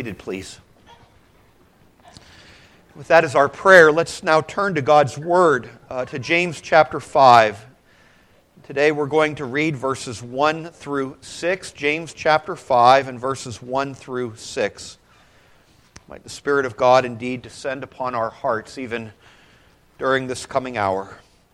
seated, please. With that as our prayer, let's now turn to God's Word, to James chapter 5. Today we're going to read verses 1 through 6, James chapter 5 and verses 1 through 6. Might the Spirit of God indeed descend upon our hearts even during this coming hour.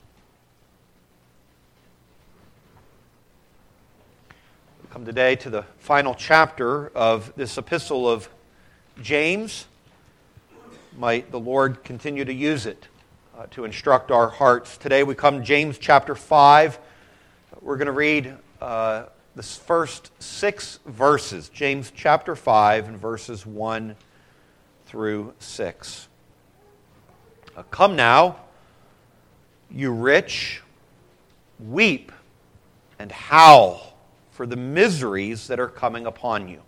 We come today to the final chapter of this epistle of James. Might the Lord continue to use it to instruct our hearts. Today we come to James chapter 5. We're going to read the first 6 verses. James chapter 5 and verses 1 through 6. Come now, you rich, weep and howl for the miseries that are coming upon you.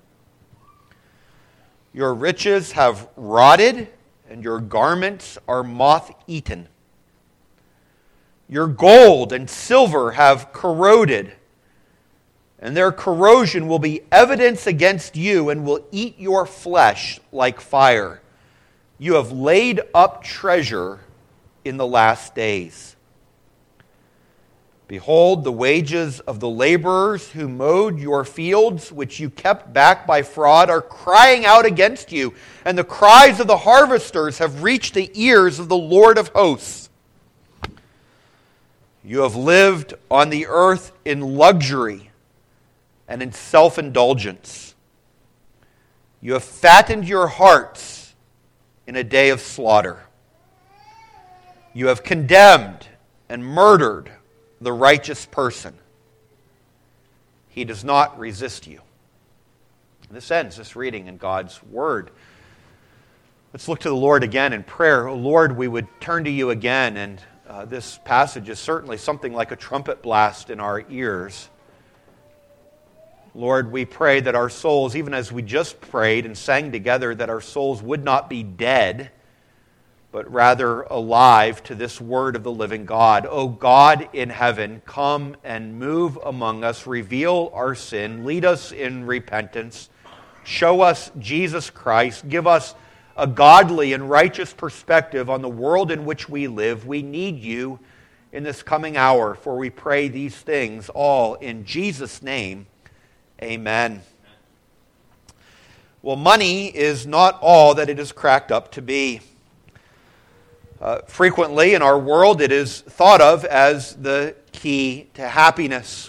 Your riches have rotted, and your garments are moth-eaten. Your gold and silver have corroded, and their corrosion will be evidence against you and will eat your flesh like fire. You have laid up treasure in the last days. Behold, the wages of the laborers who mowed your fields, which you kept back by fraud, are crying out against you, and the cries of the harvesters have reached the ears of the Lord of hosts. You have lived on the earth in luxury and in self-indulgence. You have fattened your hearts in a day of slaughter. You have condemned and murdered the righteous person. He does not resist you. This ends this reading in God's Word. Let's look to the Lord again in prayer. Oh Lord, we would turn to you again, and this passage is certainly something like a trumpet blast in our ears. Lord, we pray that our souls, even as we just prayed and sang together, that our souls would not be dead, but rather alive to this word of the living God. O God in heaven, come and move among us, reveal our sin, lead us in repentance, show us Jesus Christ, give us a godly and righteous perspective on the world in which we live. We need you in this coming hour, for we pray these things all in Jesus' name. Amen. Well, money is not all that it is cracked up to be. Frequently in our world, it is thought of as the key to happiness.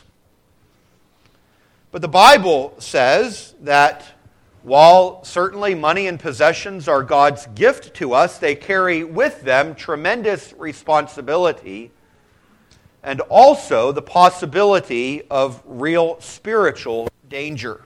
But the Bible says that while certainly money and possessions are God's gift to us, they carry with them tremendous responsibility and also the possibility of real spiritual danger.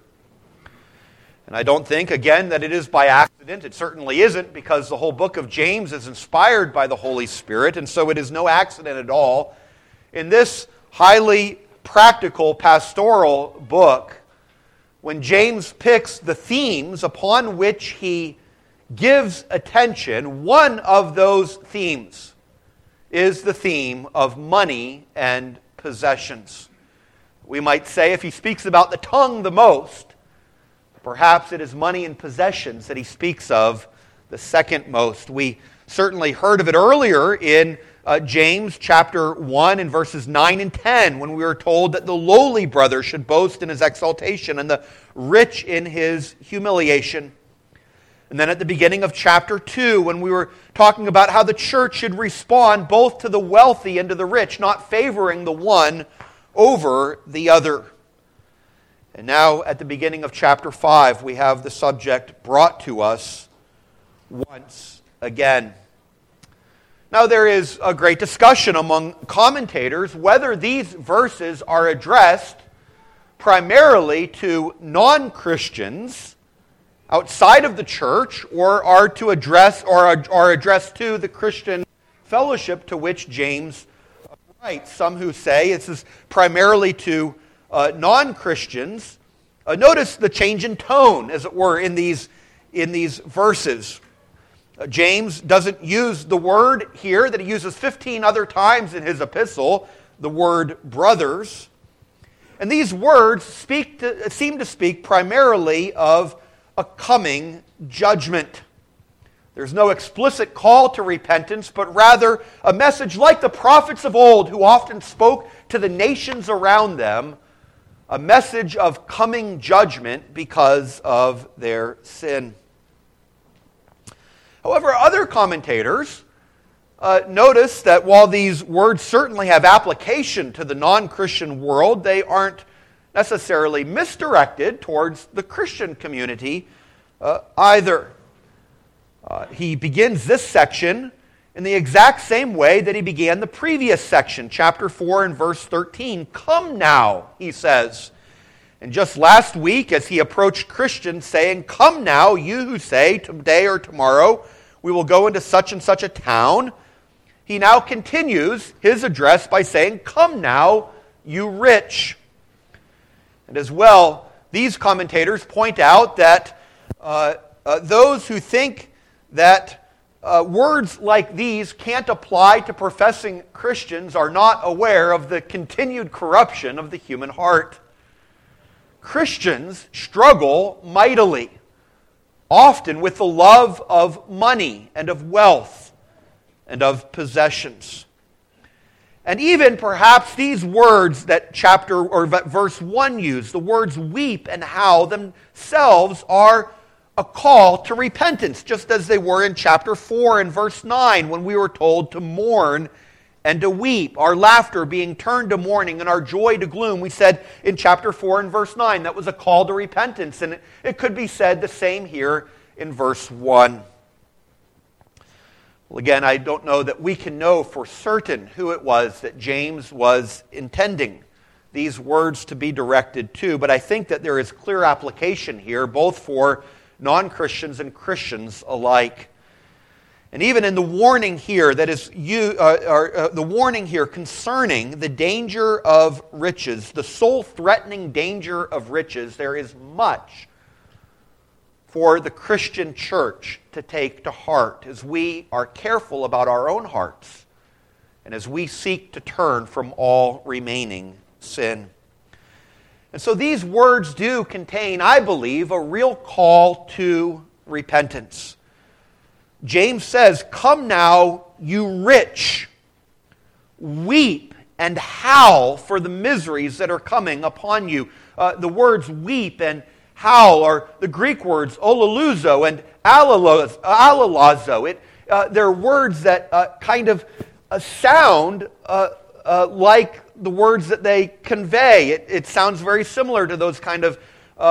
And I don't think, again, that it is by accident. It certainly isn't, because the whole book of James is inspired by the Holy Spirit, and so it is no accident at all. In this highly practical pastoral book, when James picks the themes upon which he gives attention, one of those themes is the theme of money and possessions. We might say, if he speaks about the tongue the most, perhaps it is money and possessions that he speaks of the second most. We certainly heard of it earlier in James chapter 1 and verses 9 and 10, when we were told that the lowly brother should boast in his exaltation and the rich in his humiliation. And then at the beginning of chapter 2, when we were talking about how the church should respond both to the wealthy and to the rich, not favoring the one over the other. And now, at the beginning of chapter 5, we have the subject brought to us once again. Now, there is a great discussion among commentators whether these verses are addressed primarily to non-Christians outside of the church, or are addressed to the Christian fellowship to which James writes. Some who say this is primarily to non-Christians. Notice the change in tone, as it were, in these verses. James doesn't use the word here that he uses 15 other times in his epistle, the word brothers. And these words seem to speak primarily of a coming judgment. There's no explicit call to repentance, but rather a message like the prophets of old who often spoke to the nations around them, a message of coming judgment because of their sin. However, other commentators notice that while these words certainly have application to the non-Christian world, they aren't necessarily misdirected towards the Christian community either. He begins this section in the exact same way that he began the previous section, chapter 4 and verse 13. Come now, he says. And just last week, as he approached Christians saying, come now, you who say, today or tomorrow, we will go into such and such a town, he now continues his address by saying, come now, you rich. And as well, these commentators point out that those who think that words like these can't apply to professing Christians are not aware of the continued corruption of the human heart. Christians struggle mightily, often with the love of money and of wealth and of possessions. And even perhaps these words that chapter or verse 1 use, the words weep and howl themselves are a call to repentance, just as they were in chapter 4 and verse 9 when we were told to mourn and to weep, our laughter being turned to mourning and our joy to gloom. We said in chapter 4 and verse 9 that was a call to repentance, and it could be said the same here in verse 1. Well, again, I don't know that we can know for certain who it was that James was intending these words to be directed to, but I think that there is clear application here, both for non-Christians and Christians alike. And even in the warning here that is the warning here concerning the danger of riches, the soul-threatening danger of riches, there is much for the Christian church to take to heart as we are careful about our own hearts and as we seek to turn from all remaining sin. And so these words do contain, I believe, a real call to repentance. James says, come now, you rich, weep and howl for the miseries that are coming upon you. The words weep and howl are the Greek words olaluzo and alalazo. They're words that kind of sound like the words that they convey. It sounds very similar to those kind of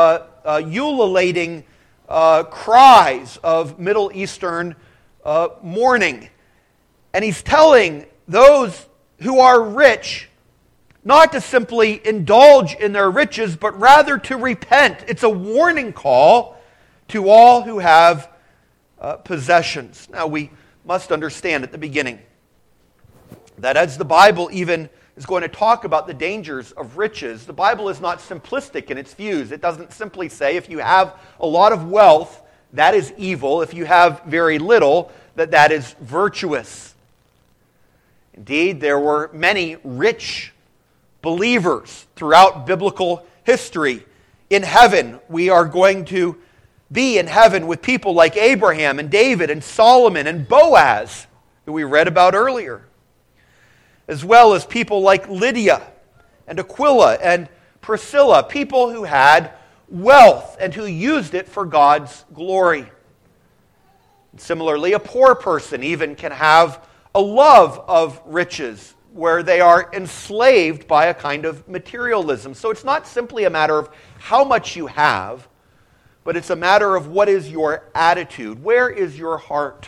ululating cries of Middle Eastern mourning. And he's telling those who are rich not to simply indulge in their riches, but rather to repent. It's a warning call to all who have possessions. Now, we must understand at the beginning that as the Bible even is going to talk about the dangers of riches, the Bible is not simplistic in its views. It doesn't simply say if you have a lot of wealth, that is evil. If you have very little, that is virtuous. Indeed, there were many rich believers throughout biblical history. In heaven, we are going to be in heaven with people like Abraham and David and Solomon and Boaz, who we read about earlier, as well as people like Lydia and Aquila and Priscilla, people who had wealth and who used it for God's glory. Similarly, a poor person even can have a love of riches where they are enslaved by a kind of materialism. So it's not simply a matter of how much you have, but it's a matter of what is your attitude. Where is your heart?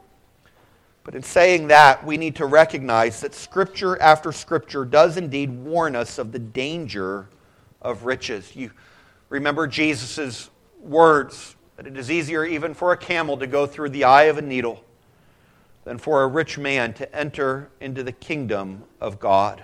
But in saying that, we need to recognize that Scripture after Scripture does indeed warn us of the danger of riches. You remember Jesus' words that it is easier even for a camel to go through the eye of a needle than for a rich man to enter into the kingdom of God.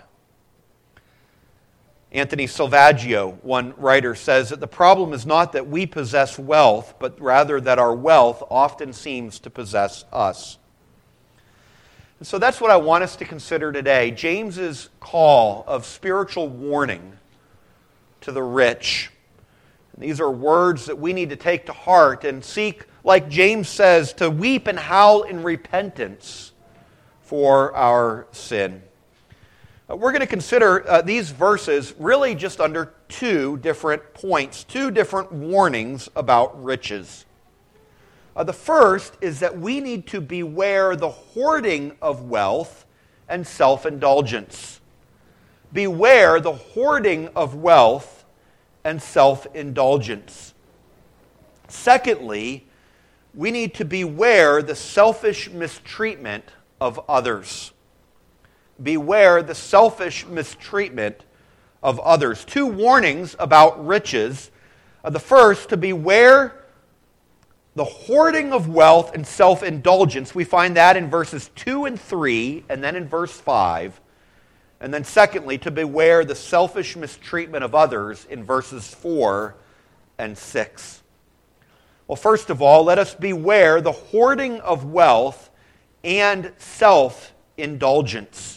Anthony Salvaggio, one writer, says that the problem is not that we possess wealth, but rather that our wealth often seems to possess us. And so that's what I want us to consider today. James's call of spiritual warning to the rich. And these are words that we need to take to heart and seek like James says, to weep and howl in repentance for our sin. We're going to consider these verses really just under two different points, two different warnings about riches. The first is that we need to beware the hoarding of wealth and self-indulgence. Beware the hoarding of wealth and self-indulgence. Secondly, we need to beware the selfish mistreatment of others. Beware the selfish mistreatment of others. Two warnings about riches. The first, to beware the hoarding of wealth and self-indulgence. We find that in verses 2 and 3, and then in verse 5. And then secondly, to beware the selfish mistreatment of others in verses 4 and 6. Well, first of all, let us beware the hoarding of wealth and self-indulgence.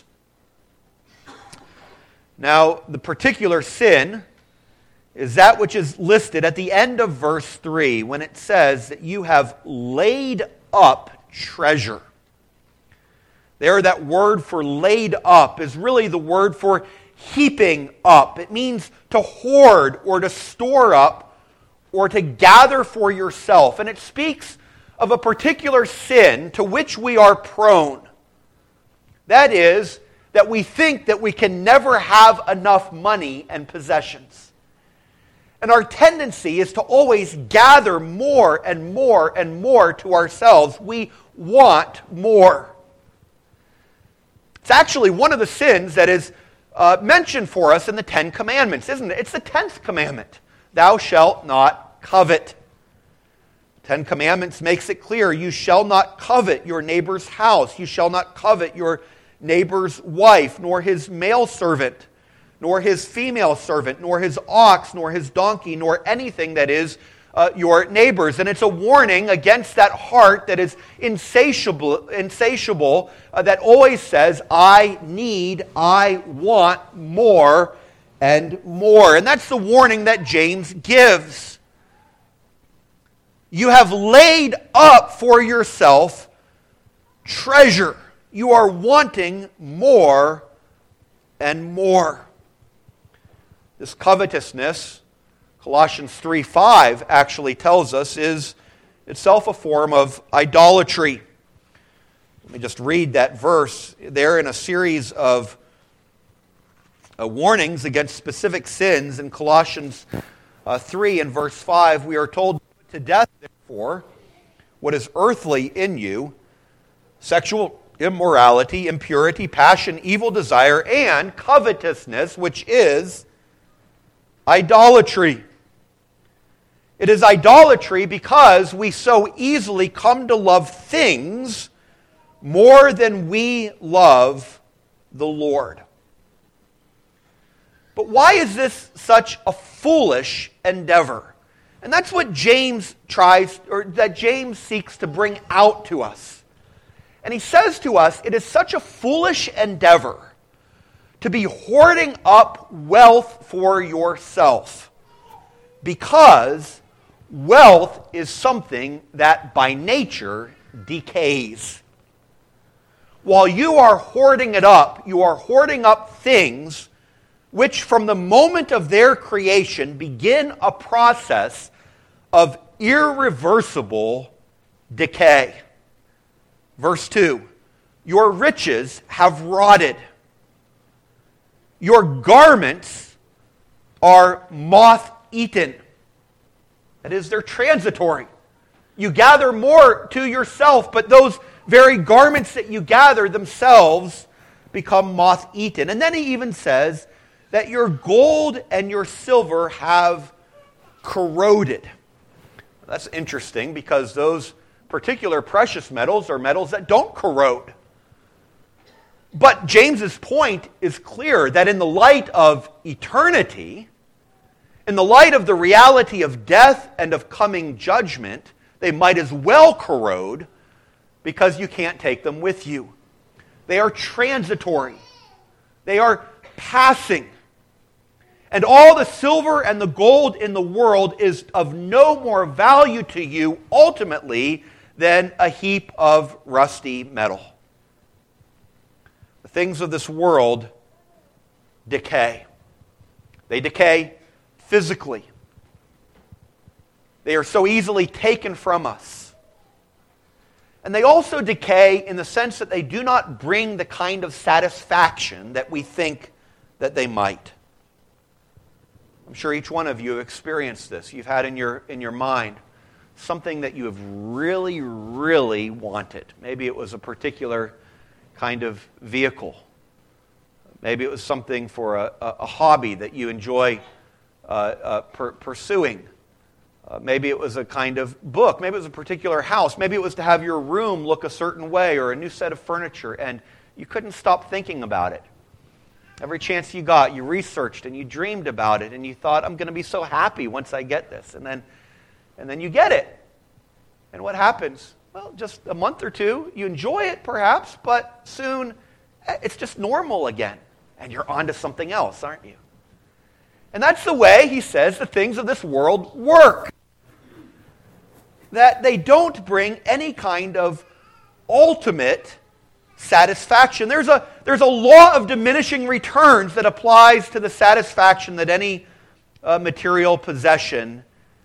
Now, the particular sin is that which is listed at the end of verse 3 when it says that you have laid up treasure. There, that word for laid up is really the word for heaping up. It means to hoard or to store up or to gather for yourself. And it speaks of a particular sin to which we are prone. That is, that we think that we can never have enough money and possessions. And our tendency is to always gather more and more and more to ourselves. We want more. It's actually one of the sins that is mentioned for us in the Ten Commandments, isn't it? It's the 10th commandment. Thou shalt not covet. Ten Commandments makes it clear, you shall not covet your neighbor's house. You shall not covet your neighbor's wife, nor his male servant, nor his female servant, nor his ox, nor his donkey, nor anything that is your neighbor's. And it's a warning against that heart that is insatiable, that always says, I need, I want more and more. And that's the warning that James gives. You have laid up for yourself treasure. You are wanting more and more. This covetousness, Colossians 3:5 actually tells us, is itself a form of idolatry. Let me just read that verse. There in a series of warnings against specific sins in Colossians 3 and verse 5, we are told, to death, therefore, what is earthly in you, sexual immorality, impurity, passion, evil desire, and covetousness, which is idolatry. It is idolatry because we so easily come to love things more than we love the Lord. But why is this such a foolish endeavor? And that's what James seeks to bring out to us. And he says to us, it is such a foolish endeavor to be hoarding up wealth for yourself, because wealth is something that by nature decays. While you are hoarding it up, you are hoarding up things which from the moment of their creation begin a process of irreversible decay. Verse 2, your riches have rotted. Your garments are moth-eaten. That is, they're transitory. You gather more to yourself, but those very garments that you gather themselves become moth-eaten. And then he even says that your gold and your silver have corroded. That's interesting because those particular precious metals are metals that don't corrode. But James's point is clear that in the light of eternity, in the light of the reality of death and of coming judgment, they might as well corrode because you can't take them with you. They are transitory. They are passing. And all the silver and the gold in the world is of no more value to you ultimately than a heap of rusty metal. The things of this world decay. They decay physically. They are so easily taken from us. And they also decay in the sense that they do not bring the kind of satisfaction that we think that they might. I'm sure each one of you have experienced this. You've had in your mind something that you have really, really wanted. Maybe it was a particular kind of vehicle. Maybe it was something for a hobby that you enjoy pursuing. Maybe it was a kind of book. Maybe it was a particular house. Maybe it was to have your room look a certain way or a new set of furniture, and you couldn't stop thinking about it. Every chance you got, you researched and you dreamed about it, and you thought, I'm going to be so happy once I get this. And then you get it. And what happens? Well, just a month or two, you enjoy it perhaps, but soon it's just normal again. And you're on to something else, aren't you? And that's the way, he says, the things of this world work. That they don't bring any kind of ultimate satisfaction. There's a law of diminishing returns that applies to the satisfaction that any material possession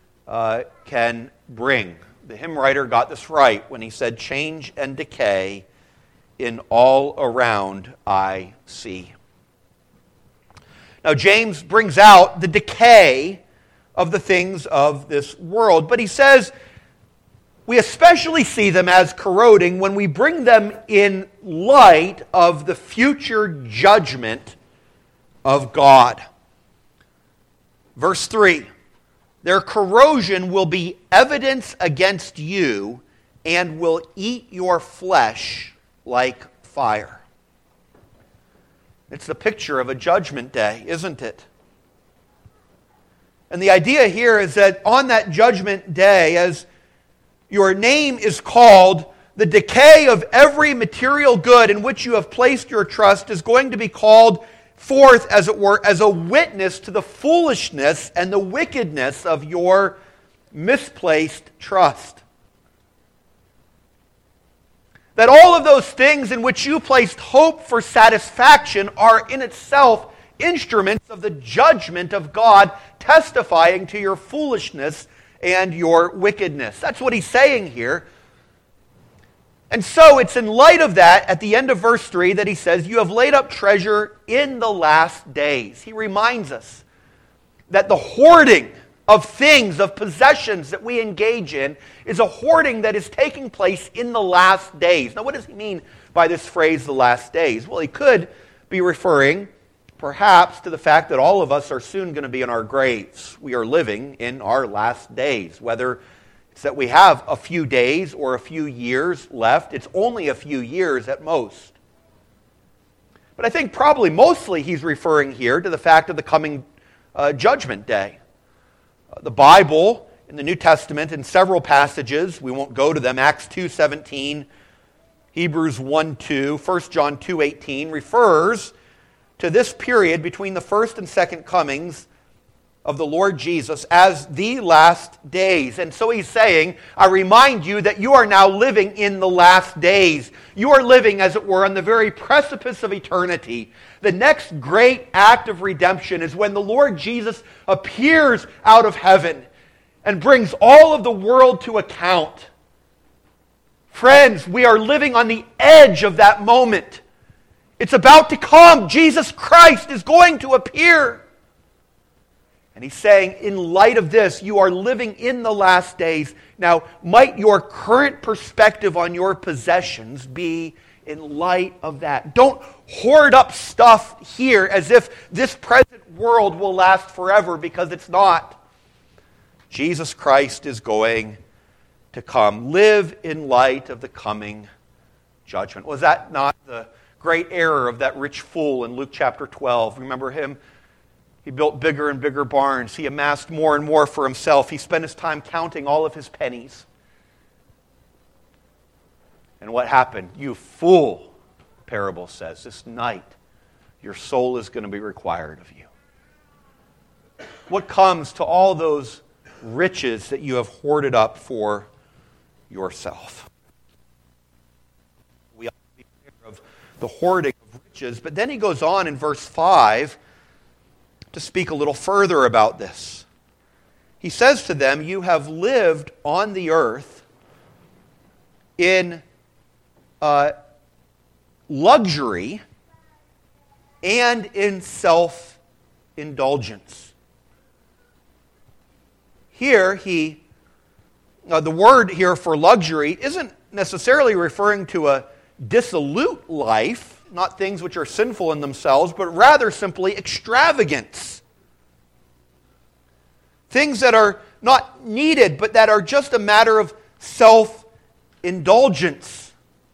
can bring. The hymn writer got this right when he said, "Change and decay in all around I see." Now James brings out the decay of the things of this world, but he says we especially see them as corroding when we bring them in light of the future judgment of God. Verse 3, their corrosion will be evidence against you and will eat your flesh like fire. It's the picture of a judgment day, isn't it? And the idea here is that on that judgment day, as your name is called, the decay of every material good in which you have placed your trust is going to be called forth, as it were, as a witness to the foolishness and the wickedness of your misplaced trust. That all of those things in which you placed hope for satisfaction are in itself instruments of the judgment of God, testifying to your foolishness and your wickedness. That's what he's saying here. And so it's in light of that, at the end of verse 3, that he says, you have laid up treasure in the last days. He reminds us that the hoarding of things, of possessions that we engage in, is a hoarding that is taking place in the last days. Now, what does he mean by this phrase, the last days? Well, he could be referring perhaps to the fact that all of us are soon going to be in our graves. We are living in our last days. Whether it's that we have a few days or a few years left, it's only a few years at most. But I think probably mostly he's referring here to the fact of the coming judgment day. The Bible in the New Testament, in several passages, we won't go to them, Acts 2:17, Hebrews 1:2, 1 John 2:18, refers to this period between the first and second comings of the Lord Jesus as the last days. And so he's saying, I remind you that you are now living in the last days. You are living, as it were, on the very precipice of eternity. The next great act of redemption is when the Lord Jesus appears out of heaven and brings all of the world to account. Friends, we are living on the edge of that moment. It's about to come. Jesus Christ is going to appear. And he's saying, in light of this, you are living in the last days. Now, might your current perspective on your possessions be in light of that? Don't hoard up stuff here as if this present world will last forever, because it's not. Jesus Christ is going to come. Live in light of the coming judgment. Was that not the great error of that rich fool in Luke chapter 12? Remember him? He built bigger and bigger barns. He amassed more and more for himself. He spent his time counting all of his pennies. And what happened? You fool, the parable says, this night your soul is going to be required of you. what comes to all those riches that you have hoarded up for yourself. We ought to be aware of the hoarding of riches, but then he goes on in verse 5 to speak a little further about this. He says to them, you have lived on the earth in luxury and in self-indulgence. Here, the word here for luxury isn't necessarily referring to a dissolute life, not things which are sinful in themselves, but rather simply extravagance. Things that are not needed, but that are just a matter of self-indulgence.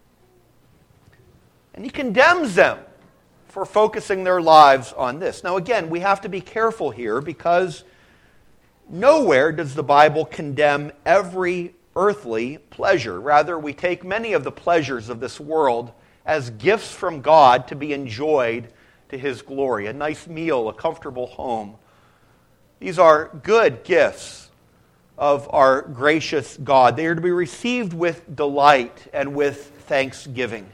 And he condemns them for focusing their lives on this. Now again, we have to be careful here because nowhere does the Bible condemn every earthly pleasure. Rather, we take many of the pleasures of this world as gifts from God to be enjoyed to His glory. A nice meal, a comfortable home. These are good gifts of our gracious God. They are to be received with delight and with thanksgiving.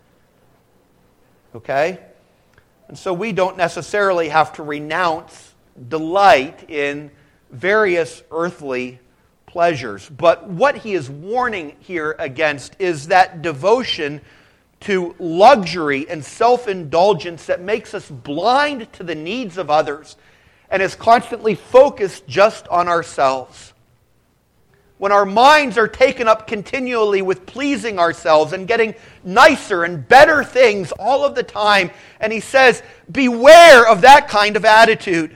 Okay? And so we don't necessarily have to renounce delight in various earthly pleasures. But what he is warning here against is that devotion to luxury and self-indulgence that makes us blind to the needs of others and is constantly focused just on ourselves. When our minds are taken up continually with pleasing ourselves and getting nicer and better things all of the time, and he says, beware of that kind of attitude.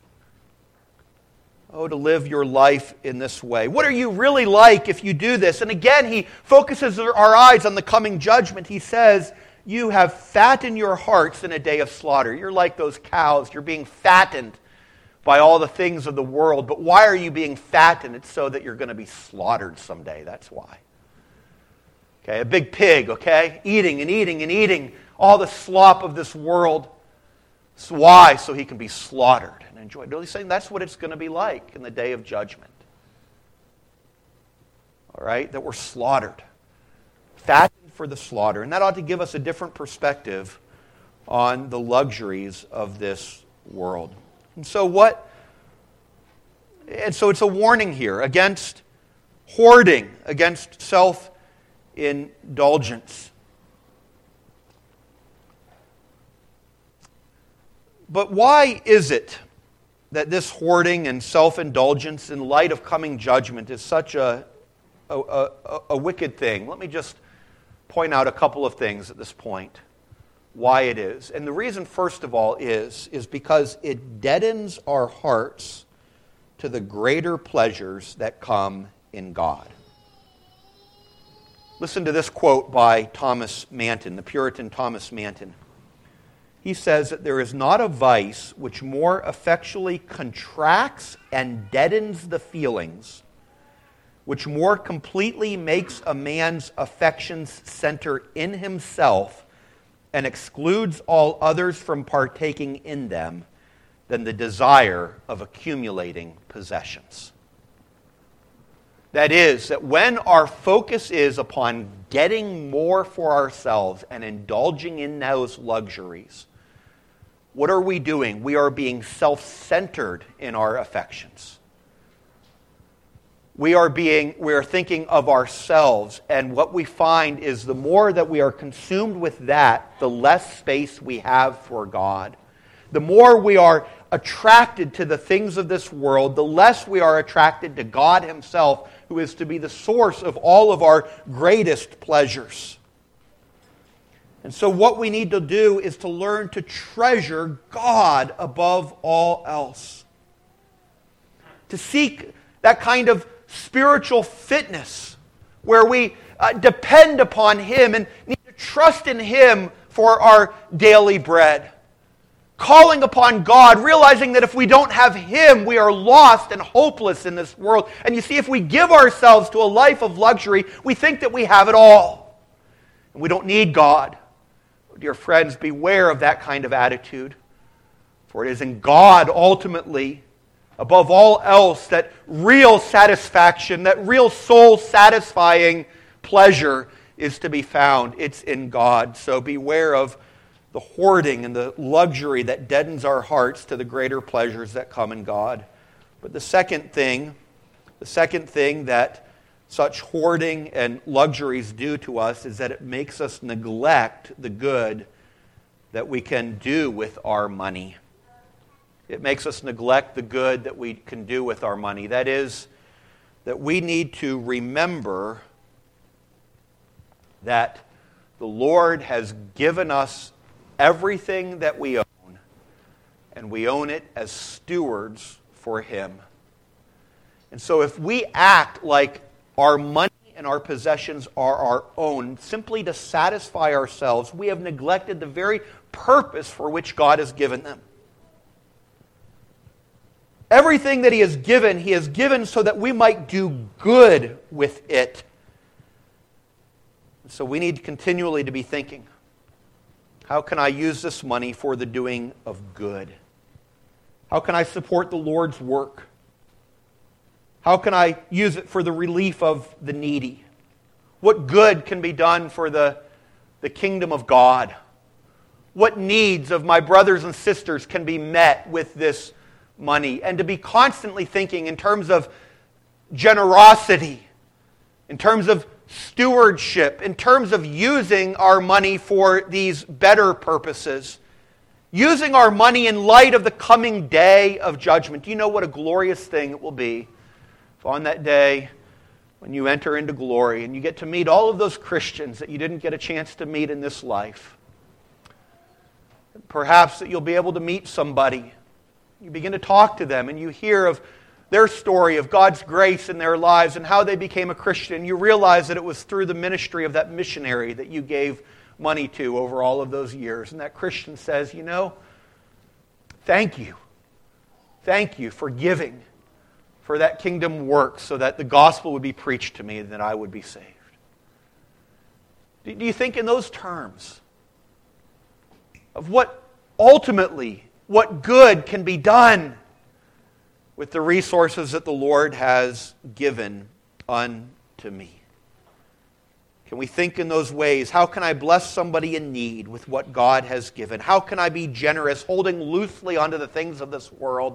Oh, to live your life in this way. What are you really like if you do this? And again, he focuses our eyes on the coming judgment. He says, you have fattened your hearts in a day of slaughter. You're like those cows. You're being fattened by all the things of the world. But why are you being fattened? It's so that you're going to be slaughtered someday. That's why. Okay, a big pig, okay? Eating and eating and eating all the slop of this world. So why? So he can be slaughtered and enjoyed. He's saying that's what it's going to be like in the day of judgment. All right? That we're slaughtered. Fattened for the slaughter. And that ought to give us a different perspective on the luxuries of this world. And so it's a warning here against hoarding, against self-indulgence. But why is it that this hoarding and self-indulgence in light of coming judgment is such a wicked thing? Let me just point out a couple of things at this point, why it is. And the reason, first of all, is because it deadens our hearts to the greater pleasures that come in God. Listen to this quote by Thomas Manton, the Puritan Thomas Manton. He says that there is not a vice which more effectually contracts and deadens the feelings, which more completely makes a man's affections center in himself and excludes all others from partaking in them, than the desire of accumulating possessions. That is, that when our focus is upon getting more for ourselves and indulging in those luxuries, what are we doing? We are being self-centered in our affections. We are thinking of ourselves, and what we find is the more that we are consumed with that, the less space we have for God. The more we are attracted to the things of this world, the less we are attracted to God Himself, who is to be the source of all of our greatest pleasures. And so what we need to do is to learn to treasure God above all else. To seek that kind of spiritual fitness where we depend upon Him and need to trust in Him for our daily bread. Calling upon God, realizing that if we don't have Him, we are lost and hopeless in this world. And you see, if we give ourselves to a life of luxury, we think that we have it all. And we don't need God. Dear friends, beware of that kind of attitude. For it is in God, ultimately, above all else, that real satisfaction, that real soul-satisfying pleasure is to be found. It's in God. So beware of the hoarding and the luxury that deadens our hearts to the greater pleasures that come in God. But the second thing that such hoarding and luxuries do to us is that it makes us neglect the good that we can do with our money. It makes us neglect the good that we can do with our money. That is, that we need to remember that the Lord has given us everything that we own, and we own it as stewards for Him. And so if we act like our money and our possessions are our own, simply to satisfy ourselves, we have neglected the very purpose for which God has given them. Everything that He has given so that we might do good with it. So we need continually to be thinking, how can I use this money for the doing of good? How can I support the Lord's work? How can I use it for the relief of the needy? What good can be done for the kingdom of God? What needs of my brothers and sisters can be met with this money? And to be constantly thinking in terms of generosity, in terms of stewardship, in terms of using our money for these better purposes. Using our money in light of the coming day of judgment. Do you know what a glorious thing it will be if on that day when you enter into glory and you get to meet all of those Christians that you didn't get a chance to meet in this life? Perhaps that you'll be able to meet somebody. You begin to talk to them and you hear of their story of God's grace in their lives and how they became a Christian. You realize that it was through the ministry of that missionary that you gave money to over all of those years. And that Christian says, you know, thank you. Thank you for giving for that kingdom work so that the gospel would be preached to me and that I would be saved. Do you think in those terms of what good can be done with the resources that the Lord has given unto me? Can we think in those ways? How can I bless somebody in need with what God has given? How can I be generous, holding loosely onto the things of this world,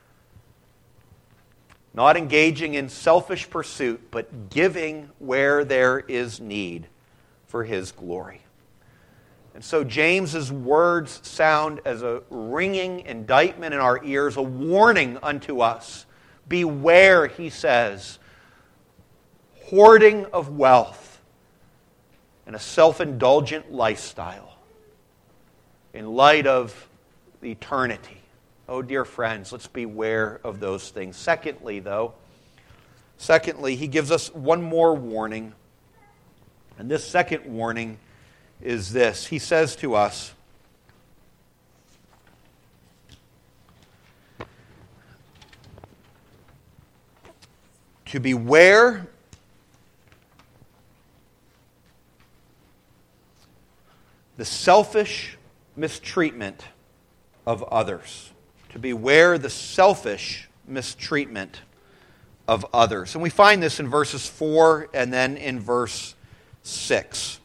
not engaging in selfish pursuit, but giving where there is need for His glory? And so James's words sound as a ringing indictment in our ears, a warning unto us. Beware, he says, hoarding of wealth and a self-indulgent lifestyle in light of eternity. Oh, dear friends, let's beware of those things. Secondly, he gives us one more warning. And this second warning is this. He says to us, to beware the selfish mistreatment of others. To beware the selfish mistreatment of others. And we find this in verses 4 and then in verse 6.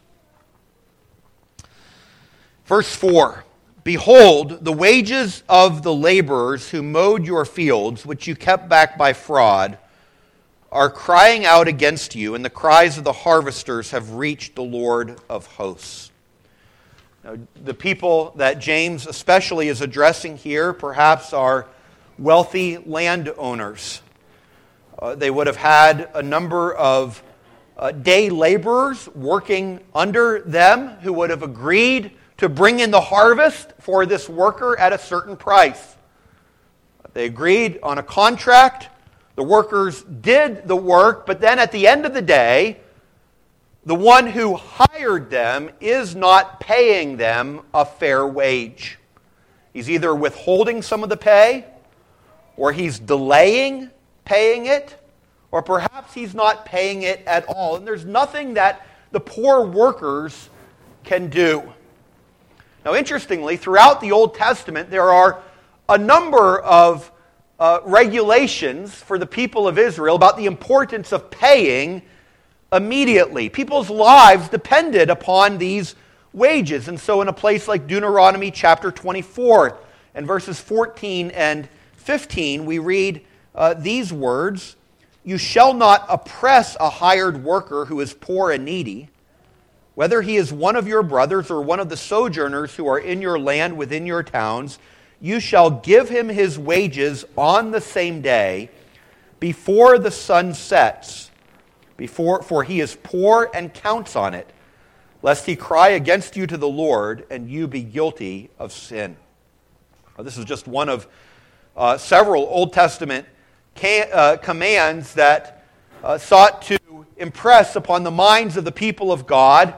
Verse 4, behold, the wages of the laborers who mowed your fields, which you kept back by fraud, are crying out against you, and the cries of the harvesters have reached the Lord of hosts. Now, the people that James especially is addressing here perhaps are wealthy landowners. They would have had a number of day laborers working under them who would have agreed to bring in the harvest for this worker at a certain price. They agreed on a contract. The workers did the work, but then at the end of the day, the one who hired them is not paying them a fair wage. He's either withholding some of the pay, or he's delaying paying it, or perhaps he's not paying it at all. And there's nothing that the poor workers can do. Now, interestingly, throughout the Old Testament, there are a number of regulations for the people of Israel about the importance of paying immediately. People's lives depended upon these wages. And so in a place like Deuteronomy chapter 24 and verses 14 and 15, we read these words, "You shall not oppress a hired worker who is poor and needy, whether he is one of your brothers or one of the sojourners who are in your land within your towns. You shall give him his wages on the same day before the sun sets, for he is poor and counts on it, lest he cry against you to the Lord and you be guilty of sin." This is just one of several Old Testament commands that sought to impress upon the minds of the people of God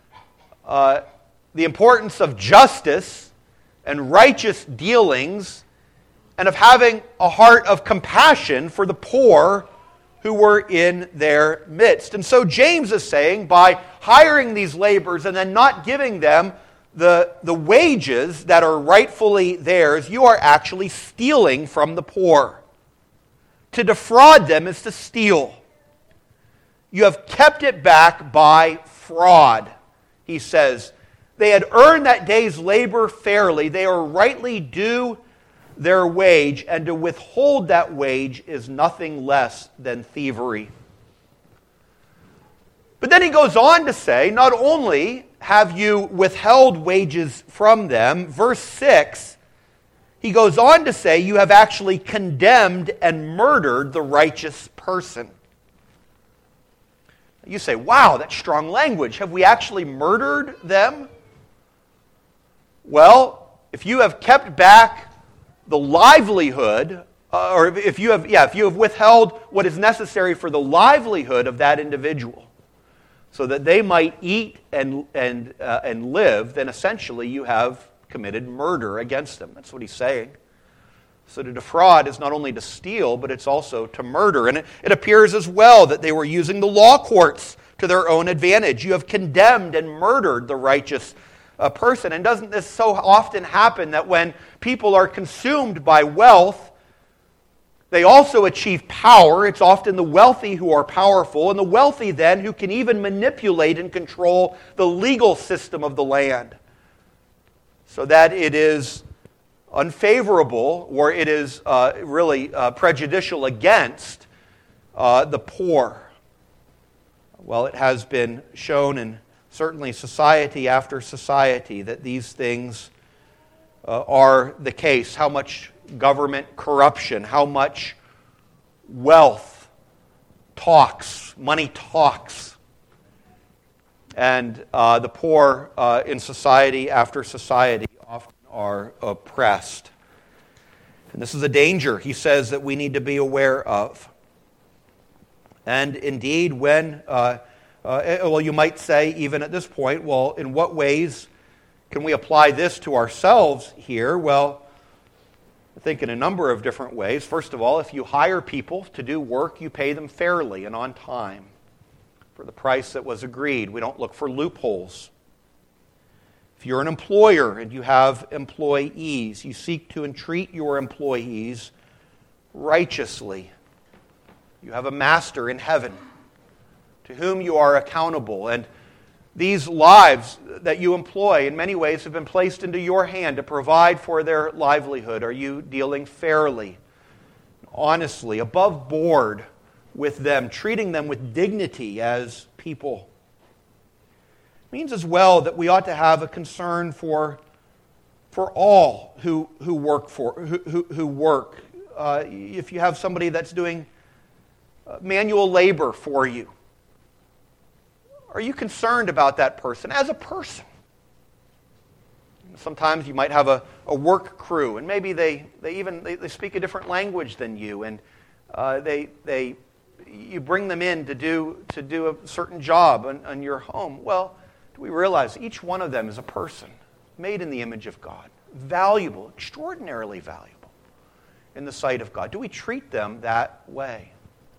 the importance of justice and righteous dealings and of having a heart of compassion for the poor who were in their midst. And so James is saying, by hiring these laborers and then not giving them the wages that are rightfully theirs, you are actually stealing from the poor. To defraud them is to steal. You have kept it back by fraud, he says. They had earned that day's labor fairly. They are rightly due their wage, and to withhold that wage is nothing less than thievery. But then he goes on to say, not only have you withheld wages from them, verse 6, he goes on to say, you have actually condemned and murdered the righteous person. You say, wow, that's strong language. Have we actually murdered them? Well, if you have kept back the livelihood, or if you have withheld what is necessary for the livelihood of that individual, so that they might eat and live, then essentially you have committed murder against them. That's what he's saying. So to defraud is not only to steal, but it's also to murder. And it appears as well that they were using the law courts to their own advantage. You have condemned and murdered the righteous person. And doesn't this so often happen that when people are consumed by wealth, they also achieve power? It's often the wealthy who are powerful, and the wealthy then who can even manipulate and control the legal system of the land, so that it is unfavorable, or it is really prejudicial against the poor. Well, it has been shown in certainly society after society that these things are the case. How much government corruption, how much wealth talks, money talks. And the poor in society after society often are oppressed. And this is a danger, he says, that we need to be aware of. And indeed, when, you might say, even at this point, well, in what ways can we apply this to ourselves here? Well, I think in a number of different ways. First of all, if you hire people to do work, you pay them fairly and on time for the price that was agreed. We don't look for loopholes. If you're an employer and you have employees, you seek to entreat your employees righteously. You have a master in heaven to whom you are accountable, and these lives that you employ in many ways have been placed into your hand to provide for their livelihood. Are you dealing fairly, honestly, above board with them, treating them with dignity as people? It means as well that we ought to have a concern for all who work. If you have somebody that's doing manual labor for you, are you concerned about that person as a person? Sometimes you might have a work crew, and maybe they speak a different language than you, and you bring them in to do a certain job on your home. Well, do we realize each one of them is a person made in the image of God, valuable, extraordinarily valuable in the sight of God? Do we treat them that way?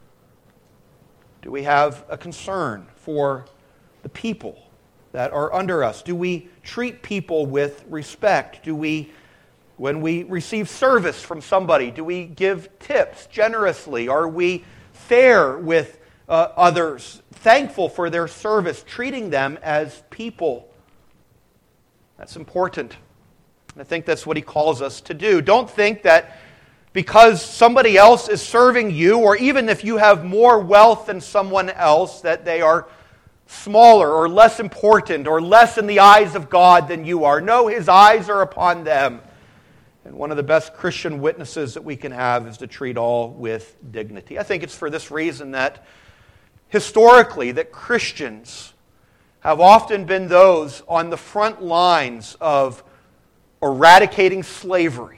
Do we have a concern for the people that are under us? Do we treat people with respect? Do we When we receive service from somebody, do we give tips generously? Are we fair with others, thankful for their service, treating them as people? That's important. I think that's what he calls us to do. Don't think that because somebody else is serving you, or even if you have more wealth than someone else, that they are smaller or less important or less in the eyes of God than you are. No, His eyes are upon them. And one of the best Christian witnesses that we can have is to treat all with dignity. I think it's for this reason that historically that Christians have often been those on the front lines of eradicating slavery,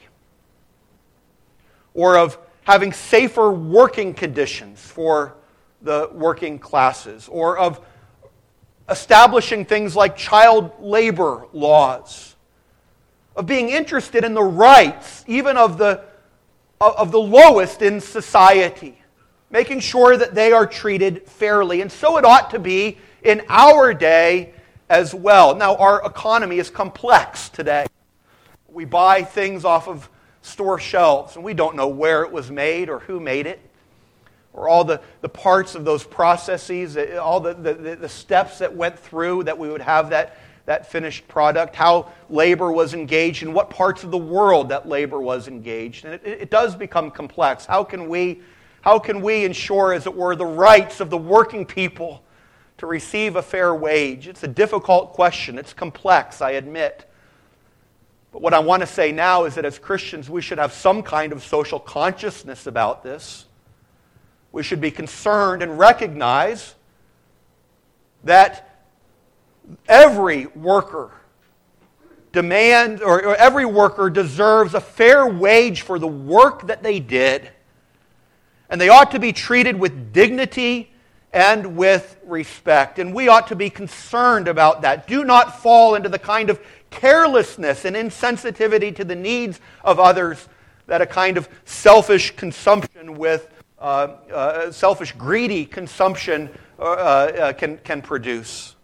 or of having safer working conditions for the working classes, or of establishing things like child labor laws, of being interested in the rights even of the lowest in society, making sure that they are treated fairly. And so it ought to be in our day as well. Now, our economy is complex today. We buy things off of store shelves, and we don't know where it was made or who made it, or all the parts of those processes, all the steps that went through that we would have that finished product, how labor was engaged, in what parts of the world that labor was engaged. And it does become complex. How can we ensure, as it were, the rights of the working people to receive a fair wage? It's a difficult question. It's complex, I admit. But what I want to say now is that as Christians, we should have some kind of social consciousness about this. We should be concerned and recognize that every worker every worker deserves a fair wage for the work that they did, and they ought to be treated with dignity and with respect. And we ought to be concerned about that. Do not fall into the kind of carelessness and insensitivity to the needs of others that a kind of selfish consumption with selfish, greedy consumption can produce.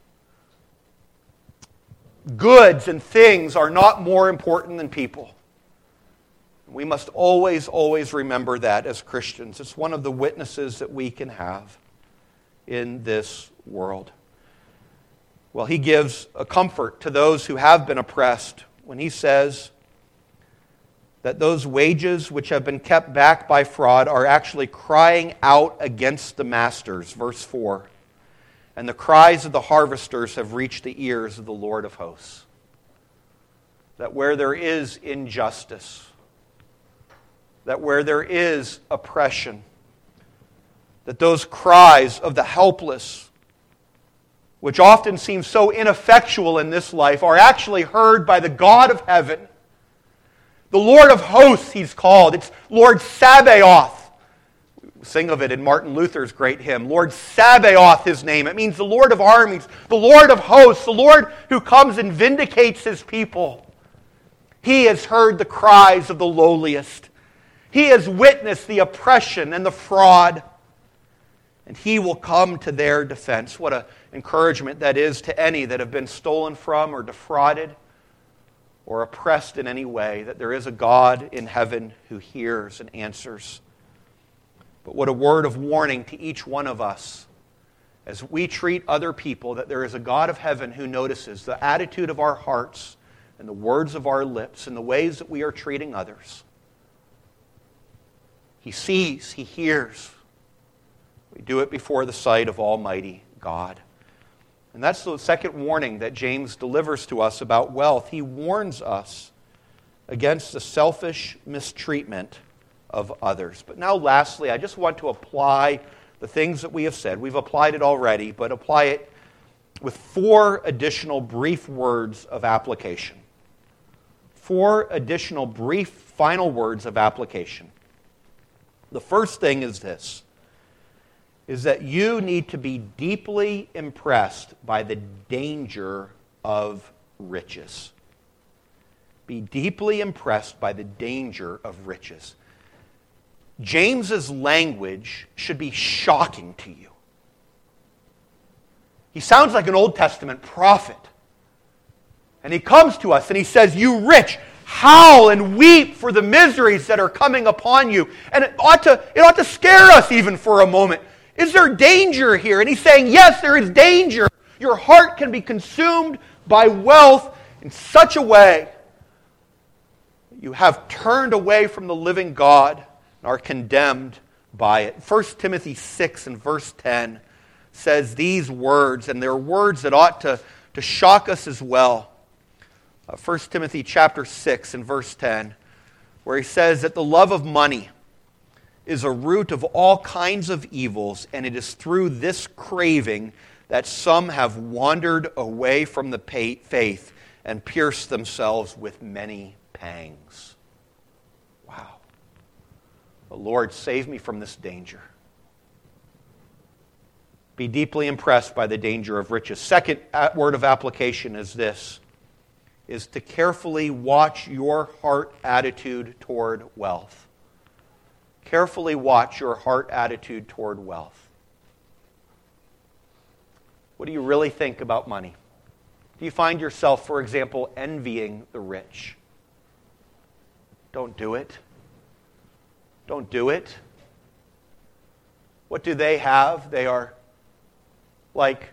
Goods and things are not more important than people. We must always, always remember that as Christians. It's one of the witnesses that we can have in this world. Well, he gives a comfort to those who have been oppressed when he says that those wages which have been kept back by fraud are actually crying out against the masters. Verse 4. And the cries of the harvesters have reached the ears of the Lord of hosts. That where there is injustice, that where there is oppression, that those cries of the helpless, which often seem so ineffectual in this life, are actually heard by the God of heaven. The Lord of hosts, he's called. It's Lord Sabaoth. We sing of it in Martin Luther's great hymn. Lord Sabaoth, his name. It means the Lord of armies, the Lord of hosts, the Lord who comes and vindicates his people. He has heard the cries of the lowliest. He has witnessed the oppression and the fraud. And he will come to their defense. What an encouragement that is to any that have been stolen from or defrauded or oppressed in any way, that there is a God in heaven who hears and answers. But what a word of warning to each one of us as we treat other people, that there is a God of heaven who notices the attitude of our hearts and the words of our lips and the ways that we are treating others. He sees, he hears. We do it before the sight of Almighty God. And that's the second warning that James delivers to us about wealth. He warns us against the selfish mistreatment of others. But now lastly, I just want to apply the things that we have said. We've applied it already, but apply it with 4 additional brief words of application. 4 additional brief final words of application. The first thing is this, is that you need to be deeply impressed by the danger of riches. Be deeply impressed by the danger of riches. James's language should be shocking to you. He sounds like an Old Testament prophet. And he comes to us and he says, "You rich, howl and weep for the miseries that are coming upon you. And it ought to scare us even for a moment. Is there danger here? And he's saying, yes, there is danger. Your heart can be consumed by wealth in such a way that you have turned away from the living God and are condemned by it. 1 Timothy 6 and verse 10 says these words, and they're words that ought to shock us as well. 1 Timothy chapter 6 and verse 10, where he says that the love of money is a root of all kinds of evils, and it is through this craving that some have wandered away from the faith and pierced themselves with many pangs. Wow. The Lord, save me from this danger. Be deeply impressed by the danger of riches. Second word of application is this, is to carefully watch your heart attitude toward wealth. Carefully watch your heart attitude toward wealth. What do you really think about money? Do you find yourself, for example, envying the rich? Don't do it. Don't do it. What do they have? They are like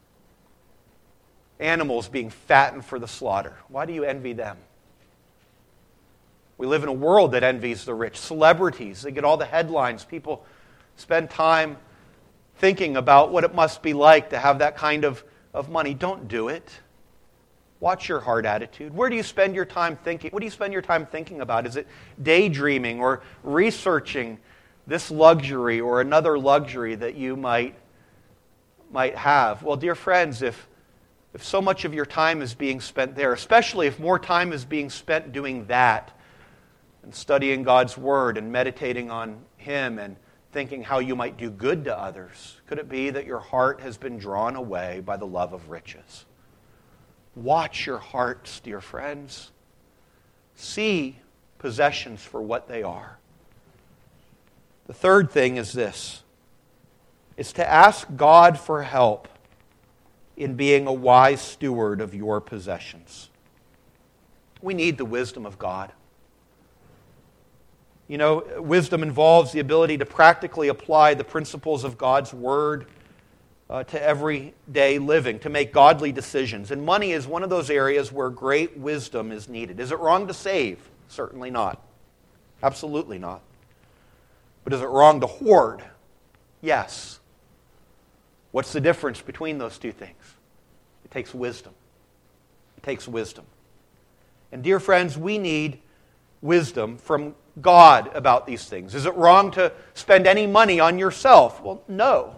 animals being fattened for the slaughter. Why do you envy them? We live in a world that envies the rich. Celebrities, they get all the headlines. People spend time thinking about what it must be like to have that kind of money. Don't do it. Watch your heart attitude. Where do you spend your time thinking? What do you spend your time thinking about? Is it daydreaming or researching this luxury or another luxury that you might have? Well, dear friends, if so much of your time is being spent there, especially if more time is being spent doing that and studying God's Word and meditating on Him and thinking how you might do good to others, could it be that your heart has been drawn away by the love of riches? Watch your hearts, dear friends. See possessions for what they are. The third thing is this, is to ask God for help in being a wise steward of your possessions. We need the wisdom of God. You know, wisdom involves the ability to practically apply the principles of God's Word to everyday living, to make godly decisions. And money is one of those areas where great wisdom is needed. Is it wrong to save? Certainly not. Absolutely not. But is it wrong to hoard? Yes. What's the difference between those two things? It takes wisdom. It takes wisdom. And dear friends, we need wisdom from God about these things. Is it wrong to spend any money on yourself? Well, no.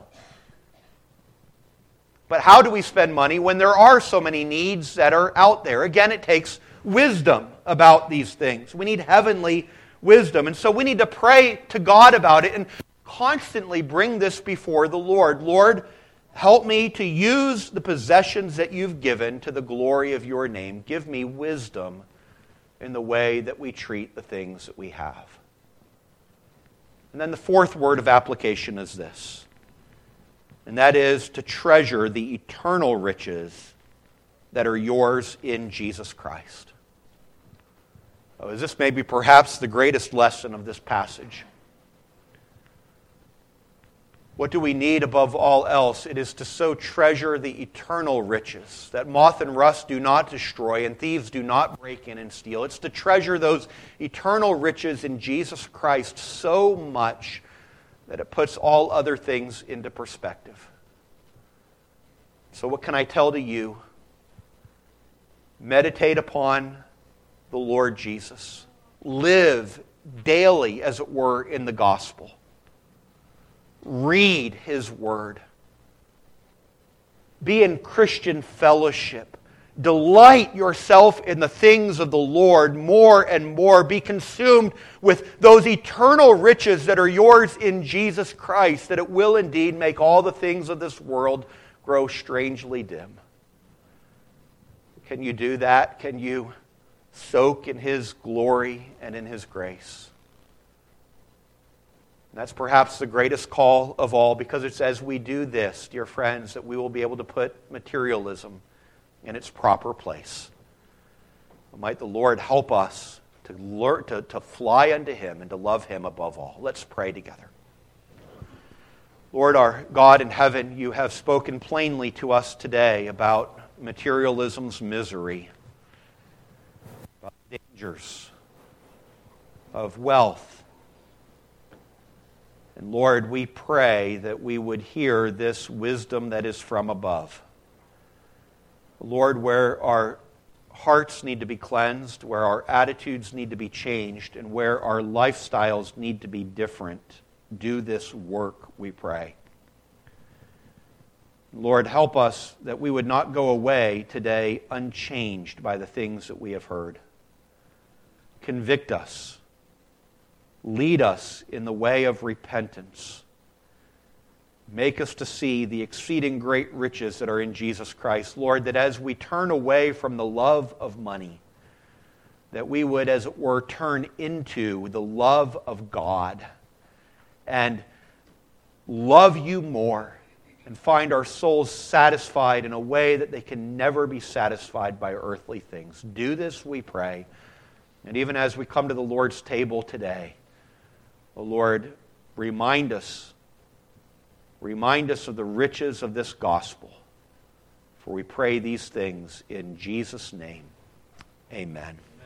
But how do we spend money when there are so many needs that are out there? Again, it takes wisdom about these things. We need heavenly wisdom. And so we need to pray to God about it and constantly bring this before the Lord. Lord, help me to use the possessions that you've given to the glory of your name. Give me wisdom in the way that we treat the things that we have. And then the fourth word of application is this, and that is to treasure the eternal riches that are yours in Jesus Christ. Oh, this may be perhaps the greatest lesson of this passage. What do we need above all else? It is to so treasure the eternal riches that moth and rust do not destroy and thieves do not break in and steal. It's to treasure those eternal riches in Jesus Christ so much that it puts all other things into perspective. So what can I tell to you? Meditate upon the Lord Jesus. Live daily, as it were, in the gospel. Read His Word. Be in Christian fellowship. Delight yourself in the things of the Lord more and more. Be consumed with those eternal riches that are yours in Jesus Christ, that it will indeed make all the things of this world grow strangely dim. Can you do that? Can you soak in His glory and in His grace? That's perhaps the greatest call of all, because it's as we do this, dear friends, that we will be able to put materialism in its proper place. Might the Lord help us to fly unto Him and to love Him above all. Let's pray together. Lord, our God in heaven, you have spoken plainly to us today about materialism's misery, about the dangers of wealth. And Lord, we pray that we would hear this wisdom that is from above. Lord, where our hearts need to be cleansed, where our attitudes need to be changed, and where our lifestyles need to be different, do this work, we pray. Lord, help us that we would not go away today unchanged by the things that we have heard. Convict us. Lead us in the way of repentance. Make us to see the exceeding great riches that are in Jesus Christ. Lord, that as we turn away from the love of money, that we would, as it were, turn into the love of God and love you more and find our souls satisfied in a way that they can never be satisfied by earthly things. Do this, we pray. And even as we come to the Lord's table today, O Lord, remind us of the riches of this gospel. For we pray these things in Jesus' name. Amen.